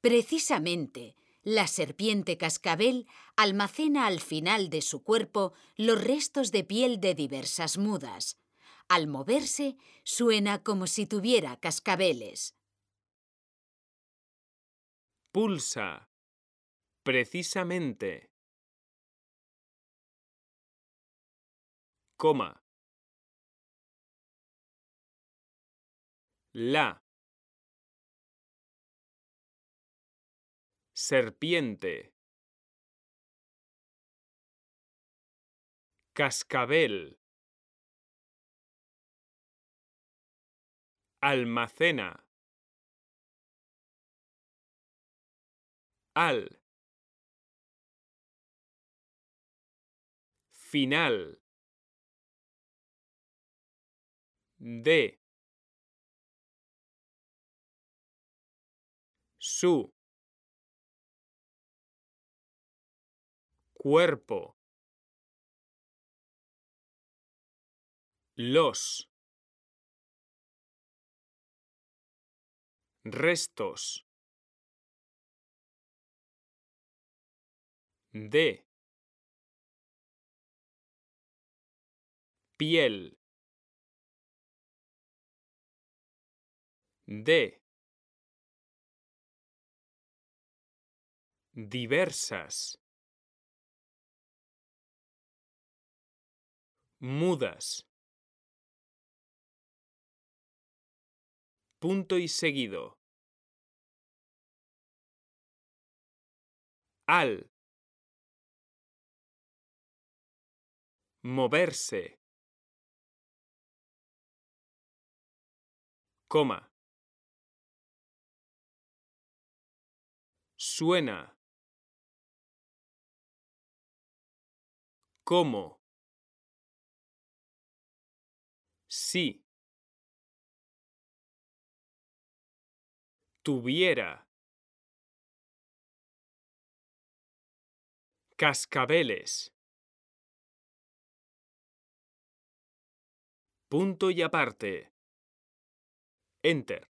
Precisamente, la serpiente cascabel almacena al final de su cuerpo los restos de piel de diversas mudas. Al moverse, suena como si tuviera cascabeles. Pulsa. Precisamente. Coma. La. Serpiente. Cascabel. Almacena. Al. Final. De. Su. Cuerpo. Los. Restos. De. Piel. De. Diversas. Mudas. Punto y seguido. Al. Moverse. Coma. Suena. ¿Cómo? Sí. Tuviera. Cascabeles. Punto y aparte. Enter.